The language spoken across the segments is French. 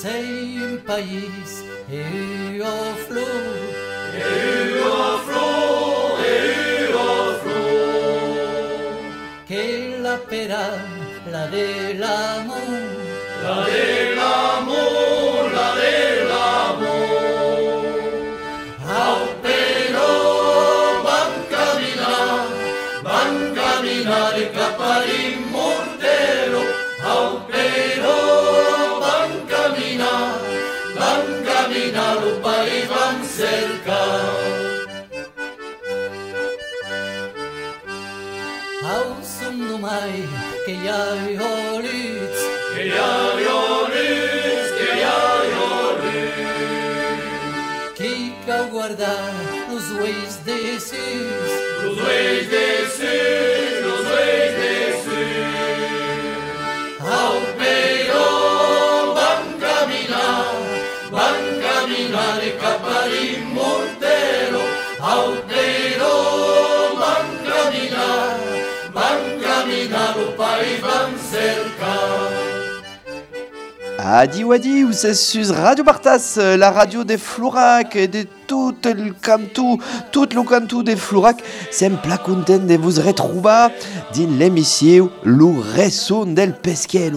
sei un país e o flor, che la pera, la dell'amor, au però van camminare cap all'immortelo, au però van camminar, lo país van cercar. Au son mai che ja ho lüts, qui cau guardar los uells de sus, au però van camminare cap all'immortelo, au però van camminar, lo país van cercar. Adi Wadi, vous êtes sur Radio Bartas, la radio des Flourac et de tout le cantou des Flourac. C'est un plat content de vous retrouver dans l'émission Le Réseau del Pesquet.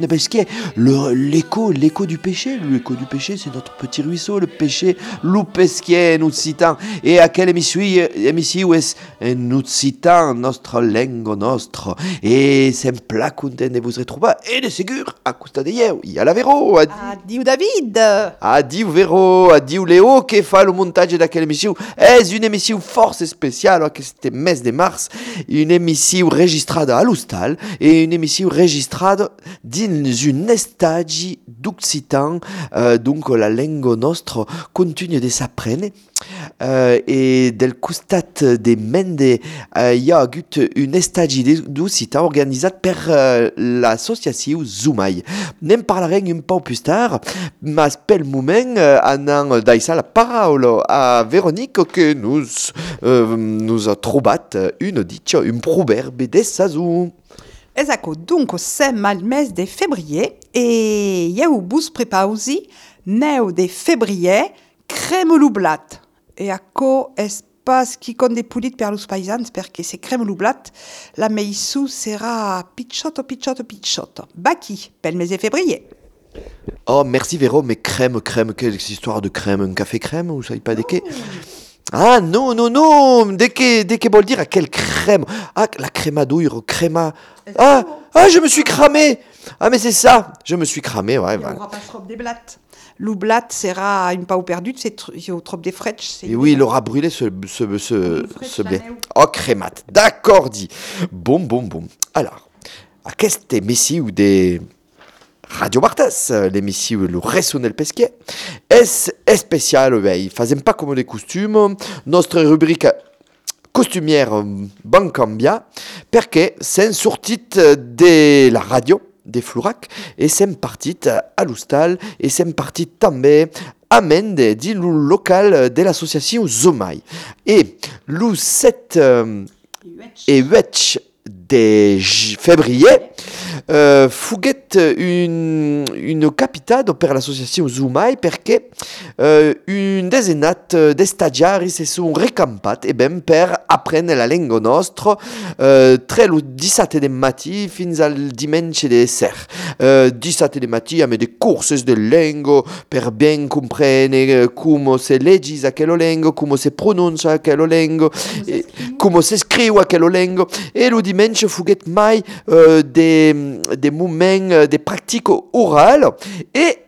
L'écho du péché. L'écho du péché, c'est notre petit ruisseau, le péché, le pesquet, nous citant. Et à quelle émission est nous citant notre langue nostre. Et c'est un plat content de vous retrouver. Et de ségur, à Costa de Yeo, il y a la Véro. Adieu David. Adieu Véro, adieu Léo, qui fait le montage de quelle émission. C'est une émission force spéciale, que c'était mes de mars, une émission enregistrée à l'Oustal et une émission enregistrée dans une estage d'occitan, donc la langue nostre continue de s'apprendre. Et del costat de Mende, il y a une estage d'occitan organisée par l'association Zumai. N'en parlerem un peu plus tard, mais pel moment, anant d'aixà la parole à Véronique que nous a trobat une dicha, un proverbe de sazou. Esako, donc sem al mes de février et eu bus prepausi neu de février crème loublat. Et ako es pas qui compte des poulites per los paisans perché c'est crème loublat la meissou sera pichotto. Baki, pel mes de février. Oh, merci Véro, mais crème, quelle histoire de crème, un café crème, ou ça y pas de quai? Ah non, dès que veut dire à quelle crème? Ah, la crémadouille, créma. Ah, je me suis cramé. Ah, mais c'est ça, je me suis cramé, ouais. Il y aura pas trop des blattes. Loublat sera une pau perdue, c'est au trop des fretch. Et oui, il aura brûlé ce blé. Oh, crémat. D'accord, dit. Bon. Alors, à qu'est-ce que messi ou des Radio Bartas, l'émission Le Réseau del Pesquet, est spécial, il faisait pas comme les costumes, notre rubrique costumière Bancambia, parce que c'est sorti de la radio des Flourac, et c'est parti à l'Oustal, et c'est parti també à Mende, dit le local de l'association Zomai. Et le 7 et 8 de février, fouguet une capitale per l'association Zumai perché une desenat de stagiaris se sont recampat e ben per apprendre la lingua nostra tre lo 17 de matí fins al dimanche de ser. 17 de matí amb des courses de lingua per ben comprendre come se legis aquella lingua, come se pronuncia aquella lingua, come se scrive aquella lingua, e lo dimanche fouguet mai des moments de pratiques orales et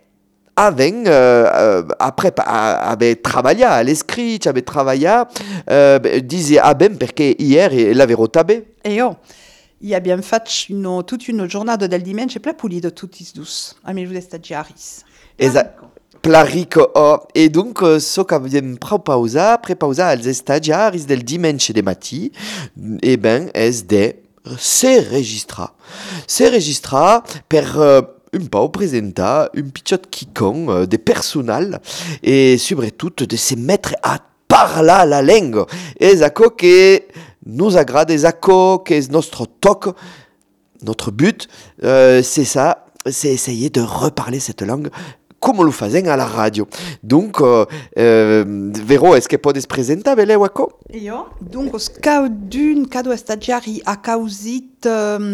après avait travaillé à l'esprit, avait travaillé disait ben perché hier l'avait rotabé. Et il a bien fait toute une journée del dimanche plein pulito tutti dus a mi de stagiaris. Plarico, et donc so qu'avem prepausa als stagiaris del dimanche de matí, et ben es de se registra per un peu présenter un petit quicon de personnel et surtout de se mettre à parler la langue. Et ça que nous agrade, et ça que est notre toc, notre but, c'est ça, c'est essayer de reparler cette langue come lo fazen alla radio. Donc, Vero, est-ce que podes presentar beleu ako? Io? Donc, os caudun cado stagiari a causit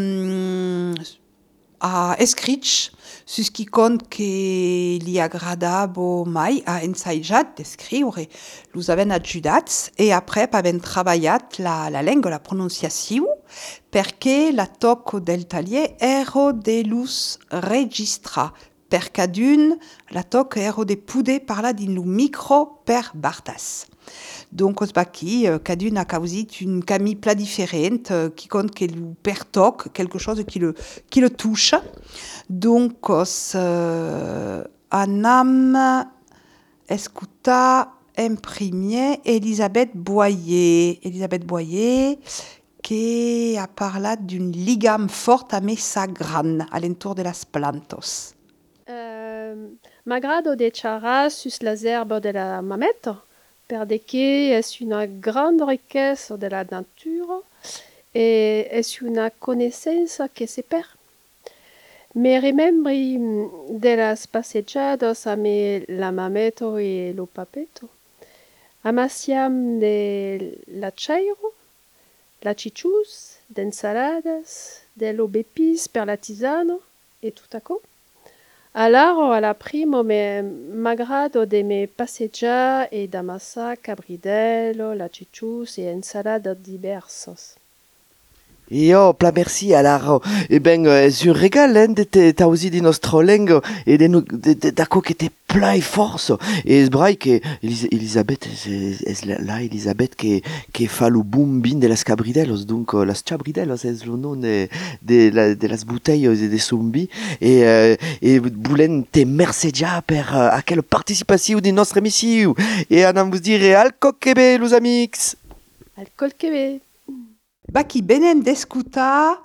a escrich sus qui compte que li agradabo mai a ensaiat d'escriure. Los aven ajudats e après aven travaillat la lengua, la prononciació, perché la toco del talier ero de lus registra. Per cadun, la toc ero de pude parla din lo micro per Bartas. Donc, os baki, cadun a causit une cami pla différente, qui compte que lo per toc, quelque chose qui le touche. Donc, os anam escuta en premier Elisabeth Boyer. Elisabeth Boyer, qui a parlat d'une ligam forte a messa gran, à l'entour de las plantos. M'agrado de charrar sus las herbes de la mamette, perché es una grande riqueza de la natura e es una conoscenza que se perd. Me remembri de las passejadas a me la mameto e lo papeto. Amassiam de la chairo, la chichus, d'ensaladas, dello bepis per la tisana e tutto. Allora, alla primo m'agrado de me passeggiare e d'amassar cabridello, la chichus e ensalada diversas. Io, pla merci, alors, c'est un régal, hein, de aussi di nostra langue, et d'acco che te pla e force. Et c'est vrai que Elisabeth, Elisabeth, que fa lo boom-bin de las cabridelos, donc, las cabridelos, c'est le nom de las bouteilles de zombi, et boulen te mercedia per aquella participació di nostra emissió, et anam vos dire, alcool quebe, los amics! Alcool quebe! Baki benem d'escutar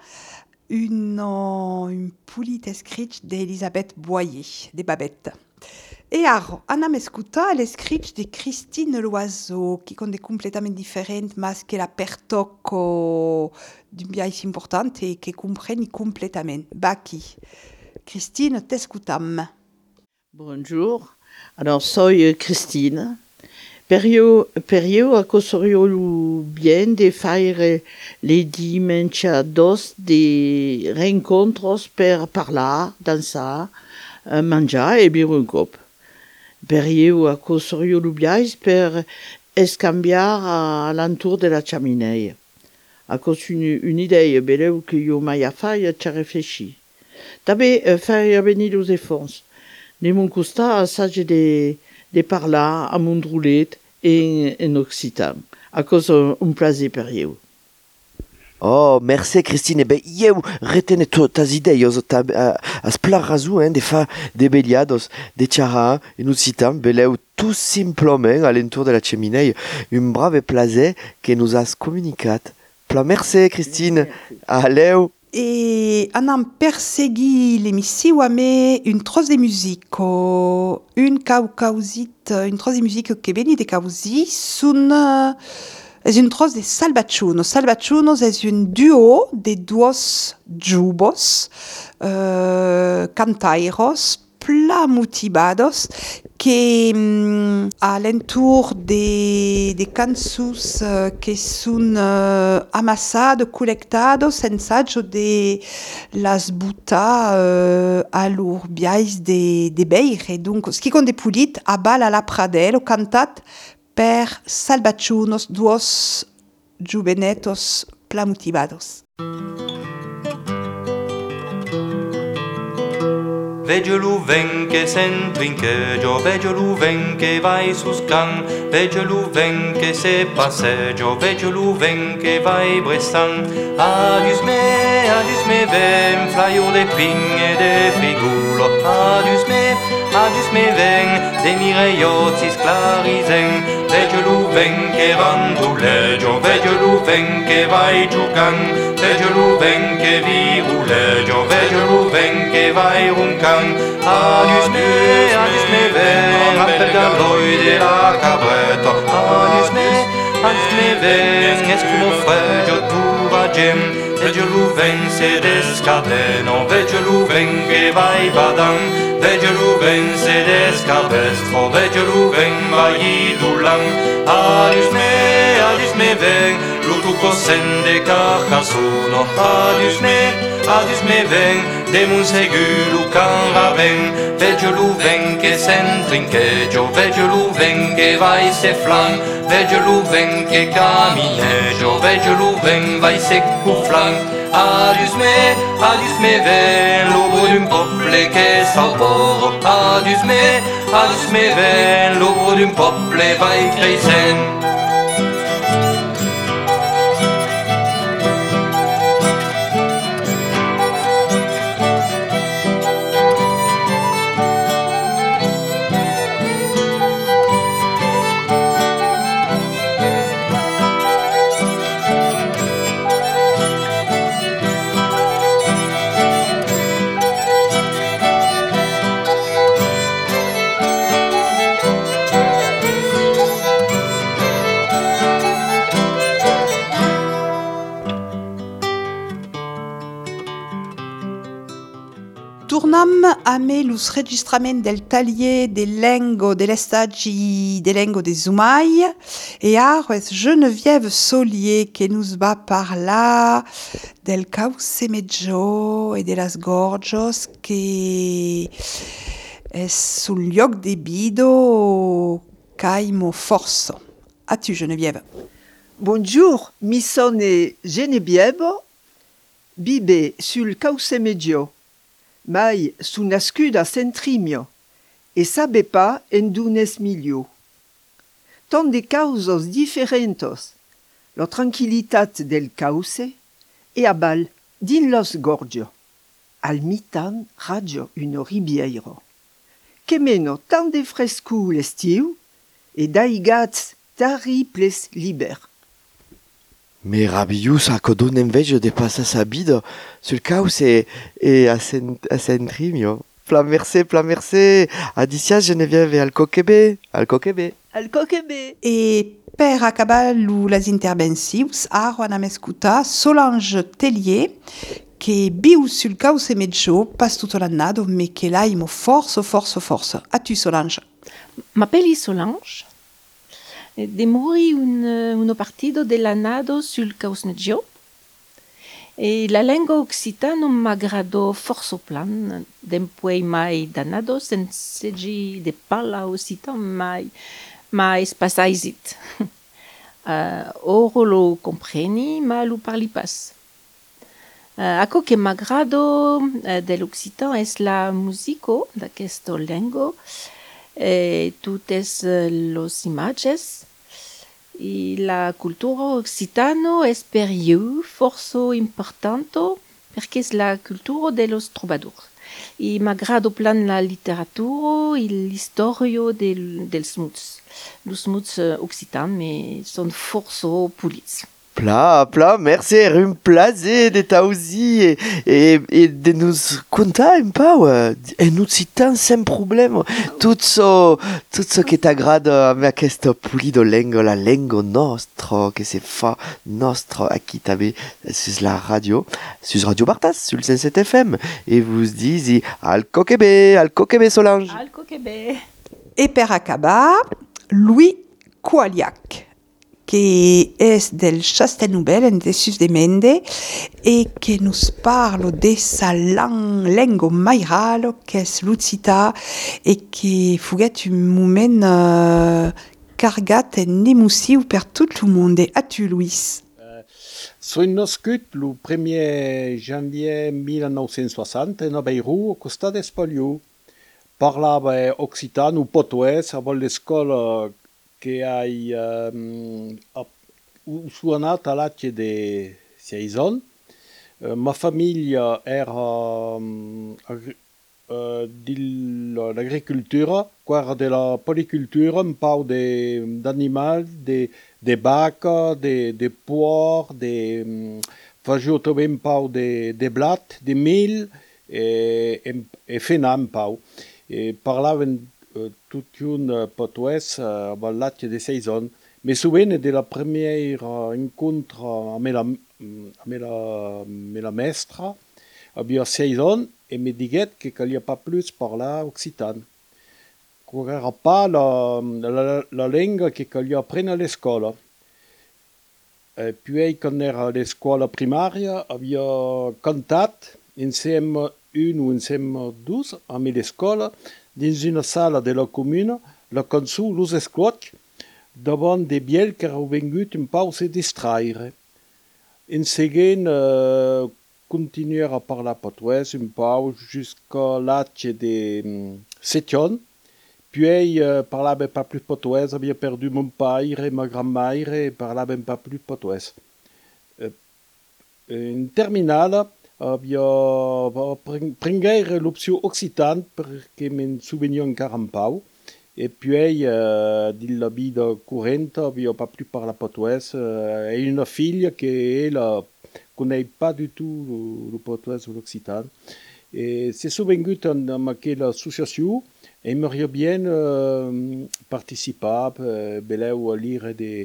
une poulit escrich d'Elisabeth Boyer, de Babette. Et alors, anam escutar l'escrich de Christine Loiseau, qui compte complètement différente, mas que la pertoco d'un biais important et que comprenne complètement. Baki, Christine, t'escutam. Bonjour, alors soy Christine. Perio accosorio bien de faire les dimanchados de rencontros per parlar, dansar, mangiar e beure un cop. Perio accosorio bien per escambiar a l'entour de la cheminée. A cause une idée beleu que io mai a fait, ci réfléchi. També faire venir os efforts. De mon costat, sage de parlar a mon roulet en occitan. A cause un plaisir per io. Oh, merci Christine. Eu retene tas ideias, as pla razu, de fa de beliados, de charra, en occitan, beleu tout simplement à l'entour de la cheminée, un brave plaisir que nous has communicat. Pla merci Christine. Allez. Et anam persegui l'émission ame une trosse de musique, une trosse de musique que veni de causi es une trosse de Salvachuno. Salvachuno es un duo de duos jubos, cantairos, pla motivados, que à l'entour des cançons que sont amassados, collectados, ensajo de las buta a lur biais de beire. Donc, ce qui compte de pulit a bal a la pradel, cantat per Salvachunos, duos juvenetos pla motivados. Veggio l'uven che sento in cheggio, veggio l'uven che vai su scan, veggio l'uven che se passeggio, veggio l'uven che vai bressan. Adius me ven, flaio de pigne de frigulo. Adius me ven, de mireiozzi sclarisen. Veggio l'uven che randuleggio, veggio l'uven che vai giucan, veggio l'uven che viruleggio, veggio l'uven che vai runcan. Adius me ven, rappel d'alloi de la cabretto. Adius me ven, escumo freggio tu vagem. Veggio l'uven se descadeno, veggio l'uven che vai badan. Vegeluven sedes cabestro, vegeluven vai dulang. Adius me ven, lutuco sende carcasuno. Adius me ven, demun segulu can raven. Vegeluven che s'entrincheggio, vegeluven che vai se flan. Vegeluven che camineggio, vegeluven vai se cuflan. Adius me ven, l'obo d'un peuple che s'alboro. Adius me ven, l'obo d'un peuple vai creixent. Tornam a me lus registrament del talier de lengo de l'estagi de lengo de Zumai e arres Geneviève Solier que nous va parlar del cauce meggio e de las gorgios que es sul lloc de bido caimo forso. A tu Geneviève. Bonjour, mi son Geneviève, bibe sul cauce meggio. Mai su nascut a Centrimio, e sabe pas en dunes milio. Tant de causos diferentos, la tranquillitat del cauce, e a bal, din los gorgio, al mitan radio uno ribiero. Que meno tant de frescu l'estiu, e daigats tariples liber. Meraviglius a codon enveja de passar sa vida sul cauce e a Centrimio. Pla mercè, adicia Geneviève al coquebe. Al coquebe. E per acabar las intervencions, ara anam escutar Solange Tellier, che biu sul cauce meggio pas tutto l'annado, me che l'aimo forza. A tu Solange. M'appelli Solange. Demori uno partido dell'annado sul caus meggio. E la lingua occitana m'aggrado forso plan, dempuei mai d'annado sensegi de parla occitan mai spasaisit. Oro lo compreni, ma lo parli pas. Acco che m'aggrado dell'occitan es la musico d'aquesto lingua, tutes los images, e la cultura occitana es per io forso importante perché es la cultura de los trovadors. E m'aggrado plan la literatura e l'istoria dels muts. Los muts occitans me son forso pulits. Pla, merci, era un plaisir de t'ausi e de nous contar un pau en occitan sem problema tout ce que t'agrada a aquesta pulido lengua, la lengua nostra que se fa nostra aquí també sus la radio, sus Radio Bartas, sul 107 FM et vous disi al coquebe Solange. Al coquebe. E per acabar, Louis Coaliac, que es del Chastelnubel en Dessus de Mende e que nos parlo de sa lengua mairalo que es l'Occita e que fuget un moment cargat en emotiu per tot le monde. A tu, Louis? Sono nascut le 1er janvier 1960 in Beirut, au costat d'Espoliu. Parlava occitano, portuguès, a l'escola che hai suonato all'età di 6 anni. Ma famiglia era dell'agricoltura, quella della policultura, un po' di animali, di vacche, di porc, facevo un po' di blat, di mil e fena un po'. E parlavano tutti un portuguès all'età di 6 anni. Mi souviene della prima incontro a me la maestra, avevo 6 anni, me diguet que qu'il n'y a pas plus parlar occitan. Qu'il n'y aura pas la langue qu'il y apprend à l'école. Et puis, quand on era à l'école primaire, havia cantat insieme un ou insieme dos a l'école dins una sala de la commune la cançó Los Esclots davant de biel que heu vengut un pau se distraire. En seguint, continuer a parlar patois un pau jusqu'à l'âge de 7 ans. Puis, parlava pas plus patois, havia perdu mon père et ma grand-mère et parlava pas plus patois. En terminale, prenguer l'option occitane perquè me'n souvenia encara un pau. Et puis, dans la vida courante, havia pas plus parlar patois. Et une fille qui elle connaît pas du tout le patois ou l'occitan. Et c'est souvengut en aquella association. Et m'aurait bien participé, beleu à lire des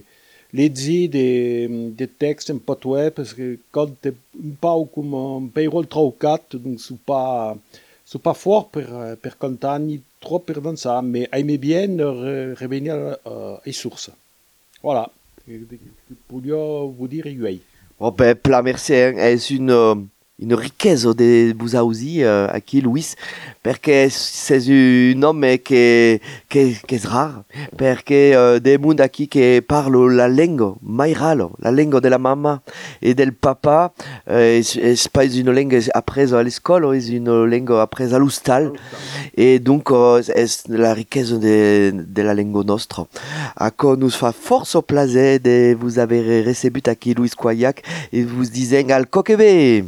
textes en patois, parce que quand t'es un peu comme un payroll 3 ou 4, donc c'est pas fort pour cantar ni trop pour danser, mais aimez bien revenir aux sources. Voilà, pour vous dire oui. Oh ben, pla merci, c'est une richesse de Buzausi aqui, Luis, perché c'est un homme qui est rare, perché des monde aqui qui parlent la langue maïrale, la langue de la maman et del papa, c'est pas une langue apprise à l'école, c'est une langue apprise à l'hostal, et donc c'est la richesse de la langue nostra. Ako nous fait force plaisir de vous avoir reçu aqui, Luis Quayac, et vous disons al coquebe.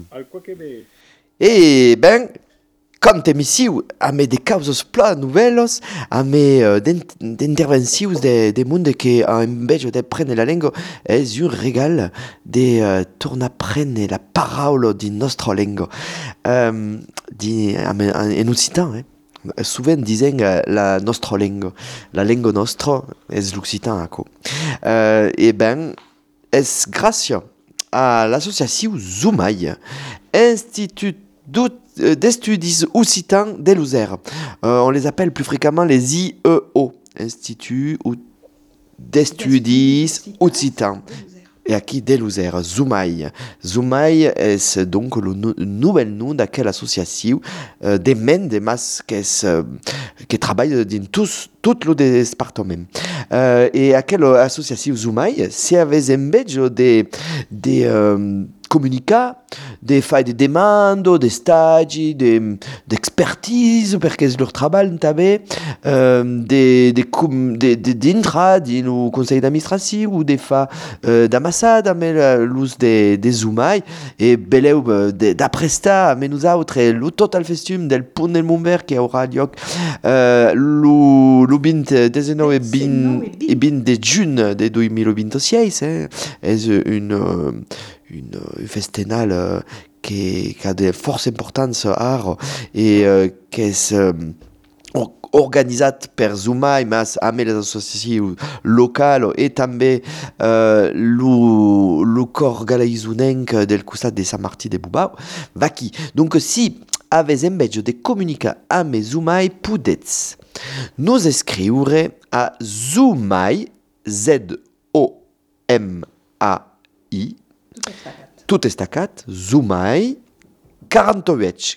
E ben, quand emissiu a me de causes pla nouvelles, a me d'interventions de monde qui a invece de prendre la langue, est un régal de tornar a prendre la parole de notre langue. En occitan, souvent disent la nostra langue. La langue nostra est l'occitan. Et ben, est grâce à l'association Zoumaï, Institut d'Estudis Occitans de Lozère. On les appelle plus fréquemment les IEO, Institut d'Estudis Occitans. Et aquí de Lozère, Zoumaï. Zoumaï est donc le nouvel nom d'aquelle association des men des masses qui travaillent dans tout le département. Et à quelle association Zoumaï, c'est avec un badge des communicants, des failles de demande, des stages, d'expertise, parce que leur travail també, d'intra, du conseil d'administration, ou des fa d'ambassade, avec l'ús de Zoumaï, et beleu d'apresta, avec nous autres, le total festum del punt del Montbert qui aura lloc le 19 et 20 de juin de 2026, és une festinale qui a de fortes importances et qui est organisat per Zoumaï, mas amb les associacions locales et també le cor galaïsonenc del costat de Sant Martí de Bubau. Vaqui. Donc, si avez envege de comunicar amb Zoumaï, podets nous escriure a Zoumaï, Z-O-M-A-I, tout estacat, Zoumaï, 48.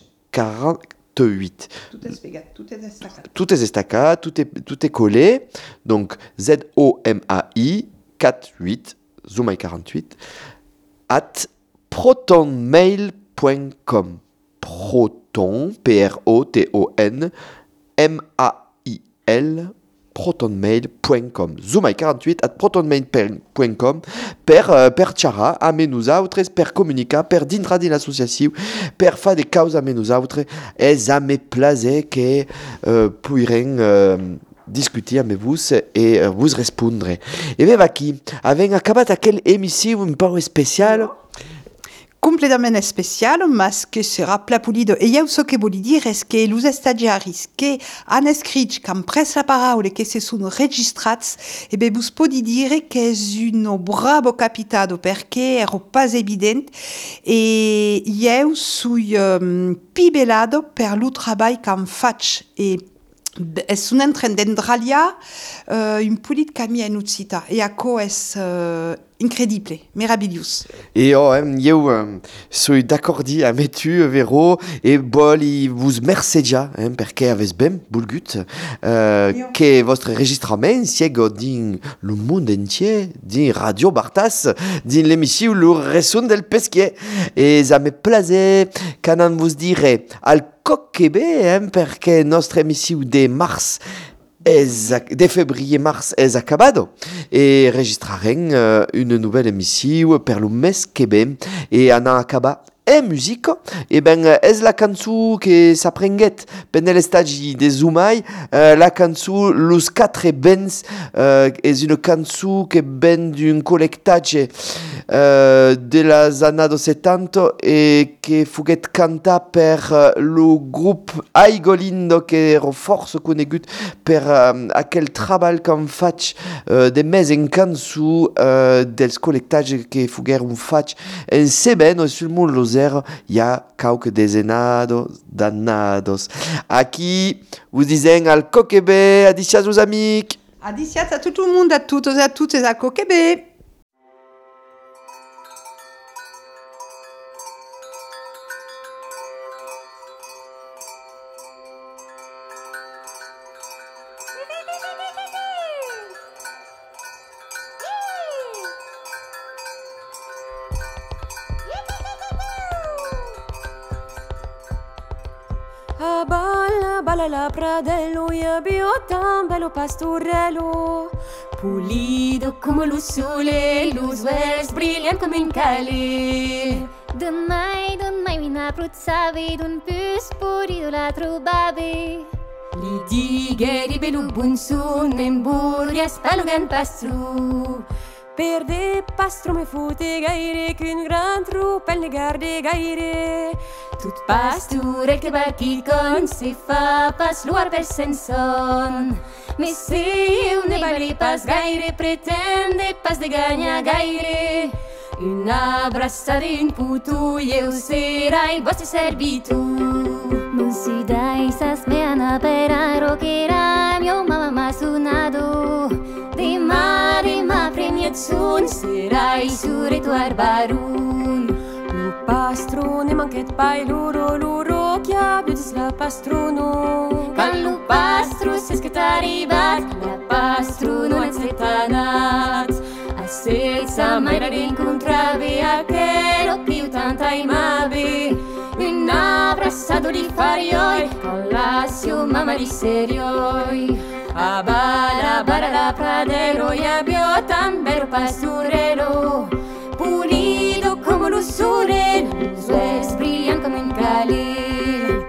Tout est estacat, tout est collé. Donc, Z-O-M-A-I, 48, Zoumaï 48, at protonmail.com. Proton, P-R-O-T-O-N, M-A-I-L, protonmail.com. Zoumaï48 at protonmail.com per xarrar amb nosaltres, per comunicar, per dintre de l'associació, per fer de causa amb nosaltres. És amb plaer que podrem discutir amb vos et vos respondre. Et bien, aquí, havent acabat aquella émission un peu especial, completament especial, mas que serà plapulido. E io so che vuol dire è che los stagiaris che han escrit, che han pres la paraula e che se sono registrats, e beh, vos podi dire che è un bravo capitado, perché ero pas evident, e io sui pibelado per lo treball che han faig, e es un entren d'endralia un pulit camí en utzita, e acco es incredible, meraviglius. Et soy d'accordi a metu vero e boli vos mercedia perché aves ben bulgut que vostre registrament siego din le monde entier din Radio Bartas din l'émission Le Resson del Pesquier e ça me plaise canan vos dire al coquebe perché nostra émission de mars de février-mars est acabado et registraren une nouvelle émission per le mes que ben et ana acaba musique et ben es la cançó que s'aprenguet pendant l'estagi de Zumai la cançó Los Quatre Bens és une cançó que ben d'un collectage de las années 70 et que fuguet canta per le groupe Aigolindo que era força conegut per aquel treball qu'han faig de mes en cançó dels collectages que fugueron faig en Seben o sul món los il y a quelques danados. Aquí vous disen al coquebe, adicias aux amics. Adicias a tout le monde, a toutes et à toutes et à coquebe. Balla la pradello e abbio tan bello pastorello pulido come lo sole, luz vest brillant come un cale. D'un mai mi n'appruzzavi d'un pus purido la trovavi. Li digheri bello buon son men burria spallo gan pastru. Per de pastro me fute gaire qu'un gran truppel ne garde gaire. Tout pasturel que barquil con se fa pas luar per senson. Mais si un ne bali pas gaire pretende pas de gagna gaire. Una abraçada in putu eu serai vostre servitu. Non si dai sas me ana peraro che era mio mamma sunado. Dima premiet sun serai suretu arbarun. Lu pastrone manquet pai luro chia biutis la pastrono. Can lu pastru ses que t'arribat la pastru non et setanat. Assetza mai la rincontravi aquero più tanta imavi. Un abraçado di farioi con l'assio mamma di serioi. A bara la pradero y abbio tan bello pasturero pulido como lo sole, los ves brillan como un cali.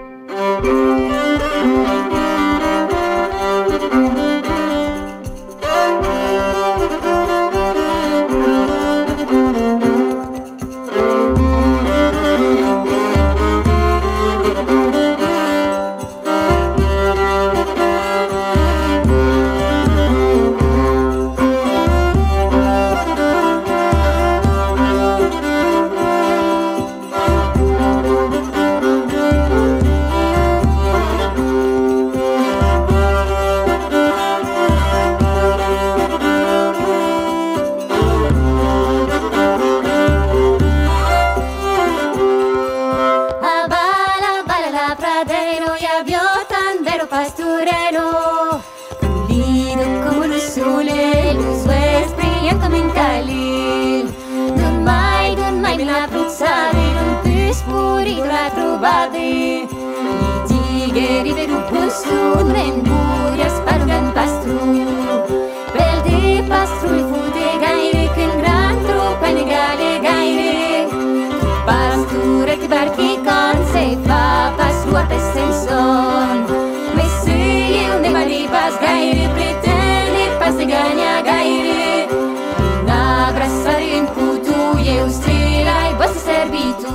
Servito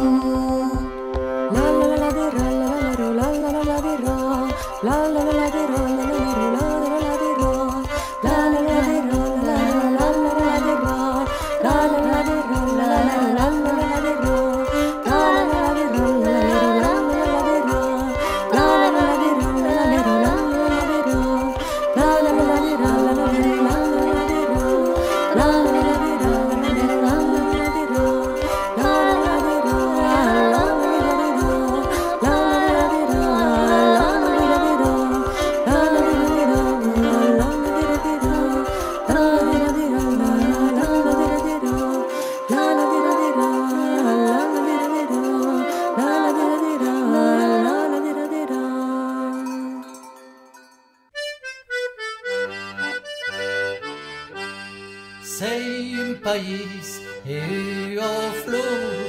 Sei un país et au flot,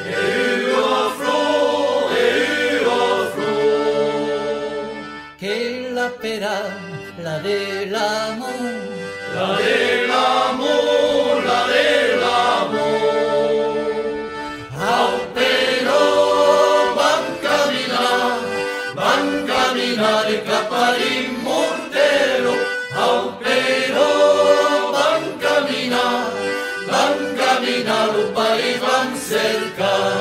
que la pera, la de l'amor, au però van caminar cap a l'immortelo, au però van caminar, lo país van cercar.